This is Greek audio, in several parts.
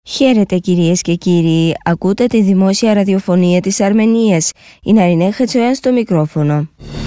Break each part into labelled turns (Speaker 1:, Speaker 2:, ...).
Speaker 1: Χαίρετε κυρίες και κύριοι, ακούτε τη δημόσια ραδιοφωνία της Αρμενίας. Η Ναρινέ Χατσοέαν στο μικρόφωνο.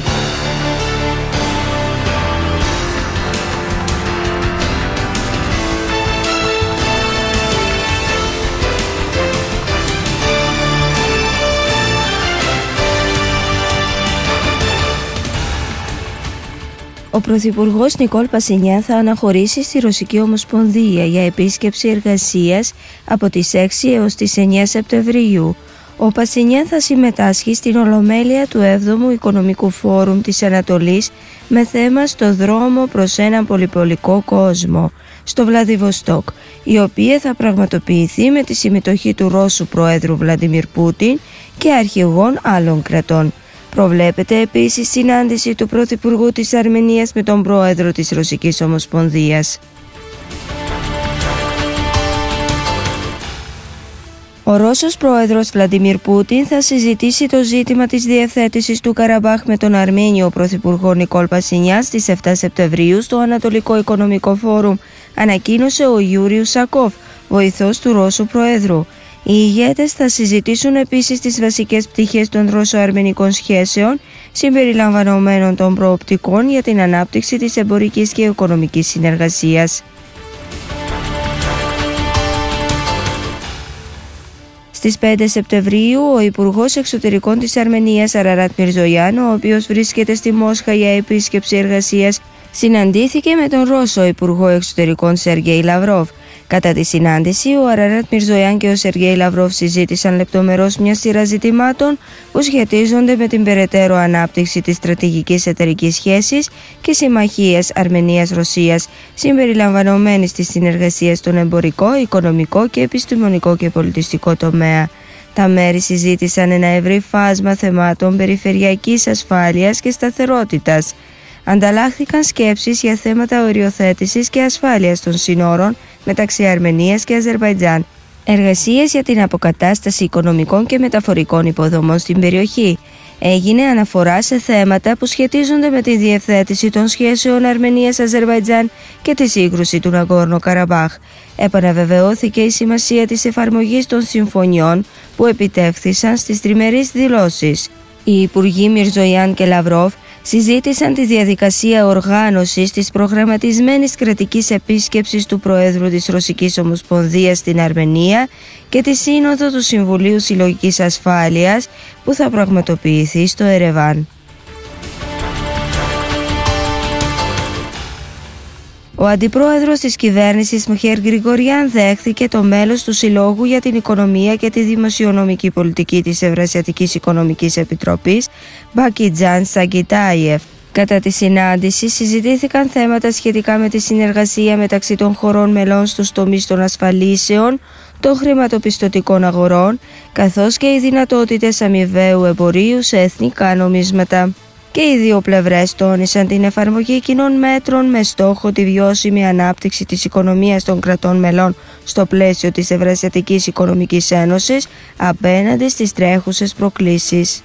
Speaker 1: Ο Πρωθυπουργός Νικόλ Πασινιάν θα αναχωρήσει στη Ρωσική Ομοσπονδία για επίσκεψη εργασίας από τις 6 έως τις 9 Σεπτεμβρίου. Ο Πασινιάν θα συμμετάσχει στην Ολομέλεια του 7ου Οικονομικού Φόρουμ της Ανατολής με θέμα «Στο δρόμο προς έναν πολυπολικό κόσμο» στο Βλαδιβοστόκ, η οποία θα πραγματοποιηθεί με τη συμμετοχή του Ρώσου Προέδρου Βλαντιμίρ Πούτιν και αρχηγών άλλων κρατών. Προβλέπεται επίσης συνάντηση του Πρωθυπουργού της Αρμενίας με τον Πρόεδρο της Ρωσικής Ομοσπονδίας. Ο Ρώσος Πρόεδρος Βλαντιμίρ Πούτιν θα συζητήσει το ζήτημα της διευθέτησης του Καραμπάχ με τον Αρμένιο Πρωθυπουργό Νικόλ Πασινιάν στις 7 Σεπτεμβρίου στο Ανατολικό Οικονομικό Φόρουμ, ανακοίνωσε ο Γιούρι Ουσακόφ, βοηθός του Ρώσου Προέδρου. Οι ηγέτες θα συζητήσουν επίσης τις βασικές πτυχές των ρώσο-αρμενικών σχέσεων, συμπεριλαμβανομένων των προοπτικών για την ανάπτυξη της εμπορικής και οικονομικής συνεργασίας. Στις 5 Σεπτεμβρίου, ο Υπουργός Εξωτερικών της Αρμενίας Αραράτ Μιρζογιάν, ο οποίος βρίσκεται στη Μόσχα για επίσκεψη εργασίας, συναντήθηκε με τον Ρώσο Υπουργό Εξωτερικών Σεργέη Λαυρόβ. Κατά τη συνάντηση, ο Αραράτ Μιρζογιάν και ο Σεργέη Λαυρόβ συζήτησαν λεπτομερώς μια σειρά ζητημάτων που σχετίζονται με την περαιτέρω ανάπτυξη της στρατηγικής εταιρικής σχέσης και συμμαχίας Αρμενίας-Ρωσίας, συμπεριλαμβανομένης της συνεργασίας στον εμπορικό, οικονομικό και επιστημονικό και πολιτιστικό τομέα. Τα μέρη συζήτησαν ένα ευρύ φάσμα θεμάτων περιφερειακής ασφάλειας και σταθερότητας. Ανταλλάχθηκαν σκέψεις για θέματα οριοθέτησης και ασφάλειας των συνόρων μεταξύ Αρμενίας και Αζερβαϊτζάν, εργασίες για την αποκατάσταση οικονομικών και μεταφορικών υποδομών στην περιοχή. Έγινε αναφορά σε θέματα που σχετίζονται με τη διευθέτηση των σχέσεων Αρμενίας-Αζερβαϊτζάν και τη σύγκρουση του Ναγκόρνο Καραμπάχ. Επαναβεβαιώθηκε η σημασία της εφαρμογής των συμφωνιών που επιτεύχθησαν στις τριμερείς δηλώσεις. Οι Υπουργοί Μιρζογιάν και Λαυρόβ συζήτησαν τη διαδικασία οργάνωσης της προγραμματισμένης κρατικής επίσκεψης του Προέδρου της Ρωσικής Ομοσπονδίας στην Αρμενία και τη Σύνοδο του Συμβουλίου Συλλογικής Ασφάλειας που θα πραγματοποιηθεί στο Ερεβάν. Ο αντιπρόεδρος της κυβέρνησης Μιχαήλ Γκριγοριάν δέχθηκε το μέλος του Συλλόγου για την Οικονομία και τη Δημοσιονομική Πολιτική της Ευρασιατικής Οικονομικής Επιτροπής, Μπακιτζάν Σαγκιτάιεφ. Κατά τη συνάντηση συζητήθηκαν θέματα σχετικά με τη συνεργασία μεταξύ των χωρών μελών στους τομείς των ασφαλίσεων, των χρηματοπιστωτικών αγορών, καθώς και οι δυνατότητες αμοιβαίου εμπορίου σε εθνικά νομίσματα. Και οι δύο πλευρές τόνισαν την εφαρμογή κοινών μέτρων με στόχο τη βιώσιμη ανάπτυξη της οικονομίας των κρατών μελών στο πλαίσιο της Ευρασιατικής Οικονομικής Ένωσης απέναντι στις τρέχουσες προκλήσεις.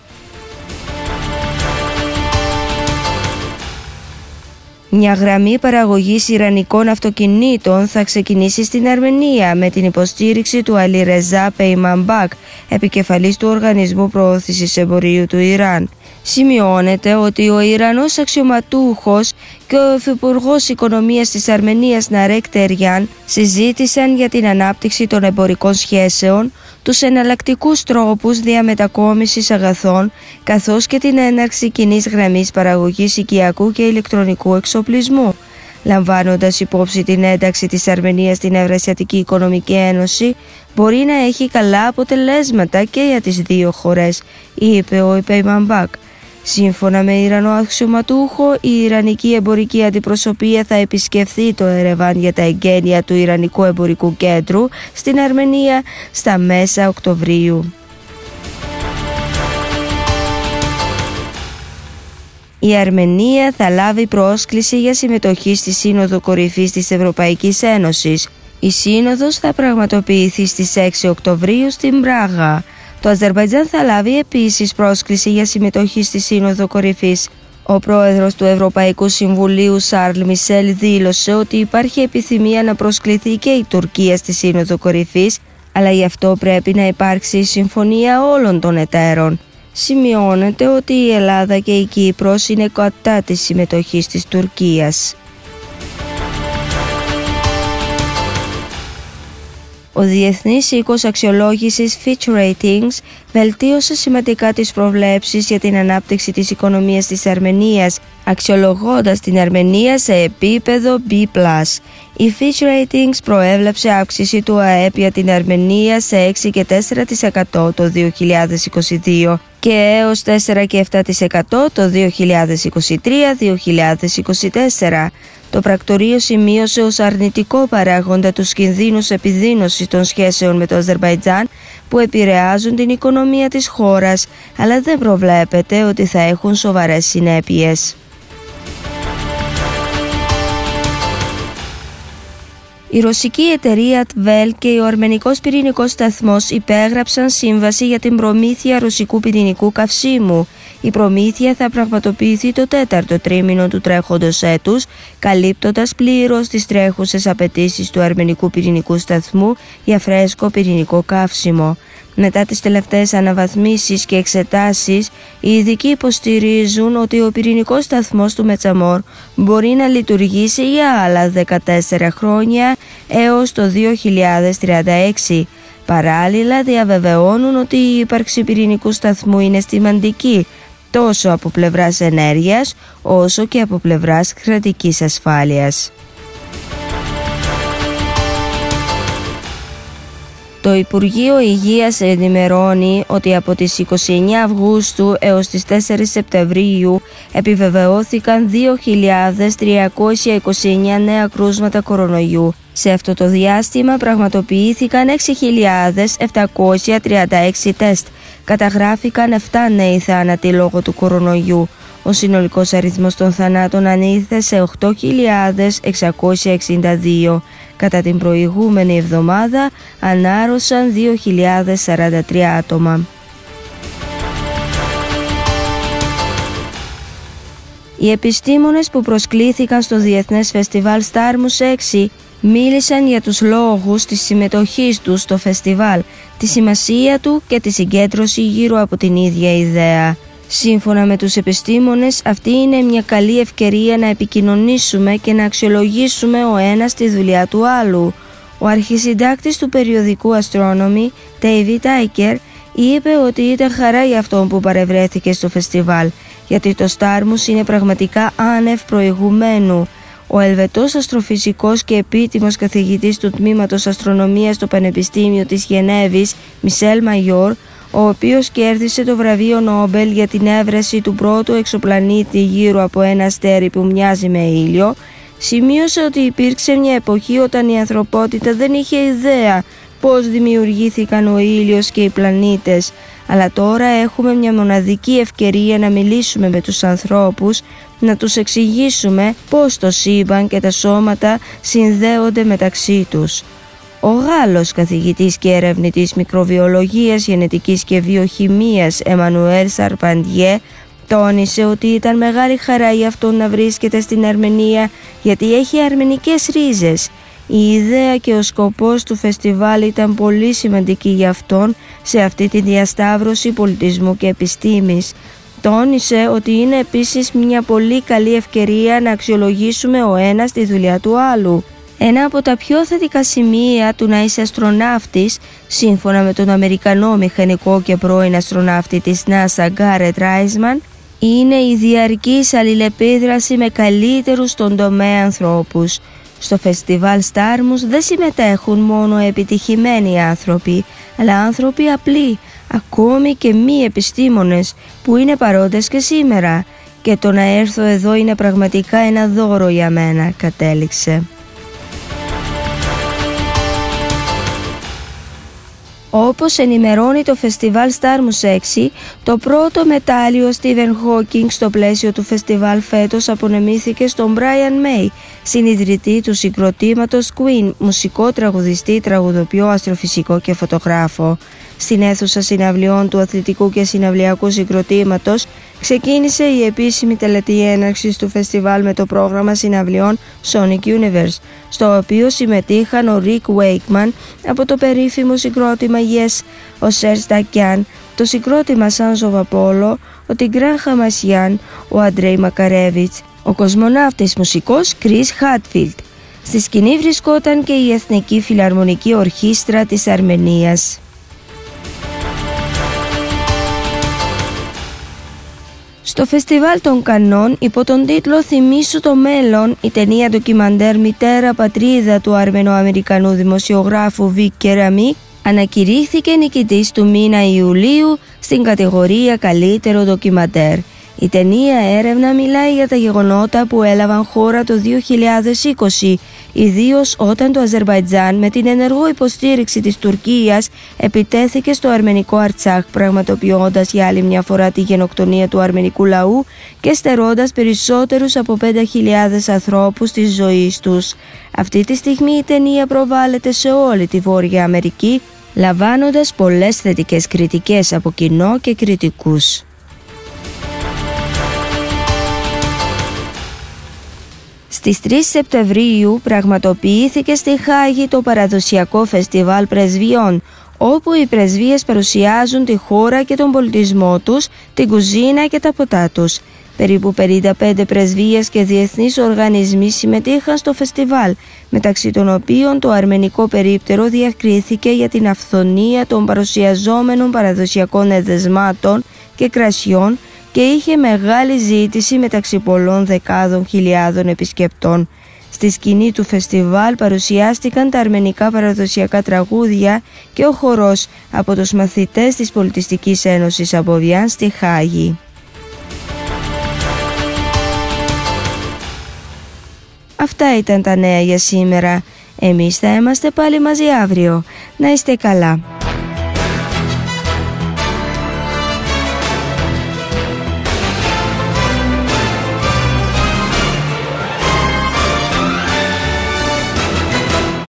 Speaker 1: Μια γραμμή παραγωγής ιρανικών αυτοκινήτων θα ξεκινήσει στην Αρμενία με την υποστήριξη του Αλί Ρεζά Πεϊμανμπάκ, επικεφαλής του Οργανισμού Προώθησης Εμπορίου του Ιράν. Σημειώνεται ότι ο Ιρανός αξιωματούχος και ο Υφυπουργός Οικονομίας της Αρμενίας Ναρέκ Τεριάν συζήτησαν για την ανάπτυξη των εμπορικών σχέσεων, τους εναλλακτικούς τρόπους διαμετακόμισης αγαθών, καθώς και την έναρξη κοινής γραμμής παραγωγής οικιακού και ηλεκτρονικού εξοπλισμού. Λαμβάνοντας υπόψη την ένταξη της Αρμενίας στην Ευρασιατική Οικονομική Ένωση, μπορεί να έχει καλά αποτελέσματα και για τις δύο χώρες, είπε ο Πεϊμανμπάκ. Σύμφωνα με Ιρανό αξιωματούχο, η Ιρανική εμπορική αντιπροσωπεία θα επισκεφθεί το Ερεβάν για τα εγγένεια του Ιρανικού Εμπορικού Κέντρου στην Αρμενία στα μέσα Οκτωβρίου. Η Αρμενία θα λάβει πρόσκληση για συμμετοχή στη Σύνοδο Κορυφής της Ευρωπαϊκής Ένωσης. Η Σύνοδος θα πραγματοποιηθεί στις 6 Οκτωβρίου στην Πράγα. Το Αζερβαϊτζάν θα λάβει επίσης πρόσκληση για συμμετοχή στη Σύνοδο Κορυφής. Ο πρόεδρος του Ευρωπαϊκού Συμβουλίου Σαρλ Μισελ δήλωσε ότι υπάρχει επιθυμία να προσκληθεί και η Τουρκία στη Σύνοδο Κορυφής, αλλά γι' αυτό πρέπει να υπάρξει συμφωνία όλων των εταίρων. Σημειώνεται ότι η Ελλάδα και η Κύπρος είναι κατά της συμμετοχής της Τουρκίας. Ο Διεθνής Οίκος Αξιολόγησης Fitch Ratings βελτίωσε σημαντικά τις προβλέψεις για την ανάπτυξη της οικονομίας της Αρμενίας, αξιολογώντας την Αρμενία σε επίπεδο B+. Η Fitch Ratings προέβλεψε αύξηση του ΑΕΠ για την Αρμενία σε 6,4% το 2022 και έως 4,7% το 2023-2024. Το πρακτορείο σημείωσε ως αρνητικό παράγοντα τους κινδύνους επιδείνωσης των σχέσεων με το Αζερμπαϊτζάν που επηρεάζουν την οικονομία της χώρας, αλλά δεν προβλέπεται ότι θα έχουν σοβαρές συνέπειες. Η ρωσική εταιρεία Tvel και ο αρμενικός πυρηνικός σταθμός υπέγραψαν σύμβαση για την προμήθεια ρωσικού πυρηνικού καυσίμου. Η προμήθεια θα πραγματοποιηθεί το 4ο τρίμηνο του τρέχοντος έτους, καλύπτοντας πλήρως τις τρέχουσες απαιτήσεις του αρμενικού πυρηνικού σταθμού για φρέσκο πυρηνικό καύσιμο. Μετά τις τελευταίες αναβαθμίσεις και εξετάσεις, οι ειδικοί υποστηρίζουν ότι ο πυρηνικός σταθμός του Μετσαμόρ μπορεί να λειτουργήσει για άλλα 14 χρόνια έως το 2036. Παράλληλα, διαβεβαιώνουν ότι η ύπαρξη πυρηνικού σταθμού είναι σημαντική, τόσο από πλευράς ενέργειας όσο και από πλευράς κρατικής ασφάλειας. Το Υπουργείο Υγείας ενημερώνει ότι από τις 29 Αυγούστου έως τις 4 Σεπτεμβρίου επιβεβαιώθηκαν 2.329 νέα κρούσματα κορονοϊού. Σε αυτό το διάστημα πραγματοποιήθηκαν 6.736 τεστ. Καταγράφηκαν 7 νέοι θάνατοι λόγω του κορονοϊού. Ο συνολικός αριθμός των θανάτων ανήλθε σε 8.662. Κατά την προηγούμενη εβδομάδα ανάρρωσαν 2.043 άτομα. Οι επιστήμονες που προσκλήθηκαν στο Διεθνές Φεστιβάλ Στάρμους 6 μίλησαν για τους λόγους της συμμετοχής τους στο φεστιβάλ, τη σημασία του και τη συγκέντρωση γύρω από την ίδια ιδέα. Σύμφωνα με τους επιστήμονες, αυτή είναι μια καλή ευκαιρία να επικοινωνήσουμε και να αξιολογήσουμε ο ένας τη δουλειά του άλλου. Ο αρχισυντάκτης του περιοδικού Astronomy, David Eicher, είπε ότι ήταν χαρά για αυτόν που παρευρέθηκε στο φεστιβάλ, γιατί το Στάρμους είναι πραγματικά άνευ προηγουμένου. Ο Ελβετός αστροφυσικός και επίτιμος καθηγητής του Τμήματος Αστρονομίας στο Πανεπιστήμιο της Γενέβης, Μισελ Μαγιόρ, ο οποίος κέρδισε το βραβείο Νόμπελ για την έβρεση του πρώτου εξωπλανήτη γύρω από ένα αστέρι που μοιάζει με ήλιο, σημείωσε ότι υπήρξε μια εποχή όταν η ανθρωπότητα δεν είχε ιδέα πώς δημιουργήθηκαν ο ήλιος και οι πλανήτες, αλλά τώρα έχουμε μια μοναδική ευκαιρία να μιλήσουμε με τους ανθρώπους, να τους εξηγήσουμε πώς το σύμπαν και τα σώματα συνδέονται μεταξύ τους. Ο Γάλλος καθηγητής και ερευνητής μικροβιολογίας, γενετικής και βιοχημίας Εμμανουέλ Σαρπαντιέ τόνισε ότι ήταν μεγάλη χαρά για αυτόν να βρίσκεται στην Αρμενία γιατί έχει αρμενικές ρίζες. Η ιδέα και ο σκοπός του φεστιβάλ ήταν πολύ σημαντική για αυτόν σε αυτή τη διασταύρωση πολιτισμού και επιστήμης. Τόνισε ότι είναι επίσης μια πολύ καλή ευκαιρία να αξιολογήσουμε ο ένας τη δουλειά του άλλου. Ένα από τα πιο θετικά σημεία του να είσαι αστροναύτης, σύμφωνα με τον Αμερικανό μηχανικό και πρώην αστροναύτη της NASA Garrett Reisman, είναι η διαρκής αλληλεπίδραση με καλύτερους στον τομέα ανθρώπους. Στο φεστιβάλ Στάρμους δεν συμμετέχουν μόνο επιτυχημένοι άνθρωποι, αλλά άνθρωποι απλοί, ακόμη και μη επιστήμονες που είναι παρόντες και σήμερα. Και το να έρθω εδώ είναι πραγματικά ένα δώρο για μένα, κατέληξε. Όπως ενημερώνει το φεστιβάλ Στάρμους 6, το πρώτο μετάλλιο Stephen Hawking στο πλαίσιο του φεστιβάλ φέτος απονεμήθηκε στον Brian May, συνιδρυτή του συγκροτήματος Queen, μουσικό, τραγουδιστή, τραγουδοποιό, αστροφυσικό και φωτογράφο. στην αίθουσα συναυλιών του αθλητικού και συναυλιακού συγκροτήματος, ξεκίνησε η επίσημη τελετή έναρξης του φεστιβάλ με το πρόγραμμα συναυλιών Sonic Universe, στο οποίο συμμετείχαν ο Rick Wakeman από το περίφημο συγκρότημα Yes, ο Serge Tankian, το συγκρότημα Sons of Apollo, ο Tigran Hamasyan, ο Andrei Makarevich, ο κοσμοναύτης μουσικός Chris Hadfield. Στη σκηνή βρισκόταν και η Εθνική Φιλαρμονική Ορχήστρα της Αρμενίας. Στο φεστιβάλ των Κανών, υπό τον τίτλο «Θυμήσου το μέλλον», η ταινία ντοκιμαντέρ «Μητέρα Πατρίδα» του Αρμενοαμερικανού δημοσιογράφου Βικ Κεραμίκ ανακηρύχθηκε νικητής του μήνα Ιουλίου στην κατηγορία «Καλύτερο ντοκιμαντέρ». Η ταινία έρευνα μιλάει για τα γεγονότα που έλαβαν χώρα το 2020, ιδίως όταν το Αζερμπαϊτζάν με την ενεργό υποστήριξη της Τουρκίας επιτέθηκε στο αρμενικό Αρτσάχ, πραγματοποιώντας για άλλη μια φορά τη γενοκτονία του αρμενικού λαού και στερώντας περισσότερους από 5.000 ανθρώπους της ζωής τους. Αυτή τη στιγμή η ταινία προβάλλεται σε όλη τη Βόρεια Αμερική, λαμβάνοντας πολλές θετικές κριτικές από κοινό και κριτικούς. Στις 3 Σεπτεμβρίου πραγματοποιήθηκε στη Χάγη το παραδοσιακό φεστιβάλ πρεσβειών, όπου οι πρεσβείες παρουσιάζουν τη χώρα και τον πολιτισμό τους, την κουζίνα και τα ποτά τους. Περίπου 55 πρεσβείες και διεθνείς οργανισμοί συμμετείχαν στο φεστιβάλ, μεταξύ των οποίων το αρμενικό περίπτερο διακρίθηκε για την αυθονία των παρουσιαζόμενων παραδοσιακών εδεσμάτων και κρασιών και είχε μεγάλη ζήτηση μεταξύ πολλών δεκάδων χιλιάδων επισκεπτών. Στη σκηνή του φεστιβάλ παρουσιάστηκαν τα αρμενικά παραδοσιακά τραγούδια και ο χορός από τους μαθητές της Πολιτιστικής Ένωσης Αμποβιάν στη Χάγη. Αυτά ήταν τα νέα για σήμερα. Εμείς θα είμαστε πάλι μαζί αύριο. Να είστε καλά.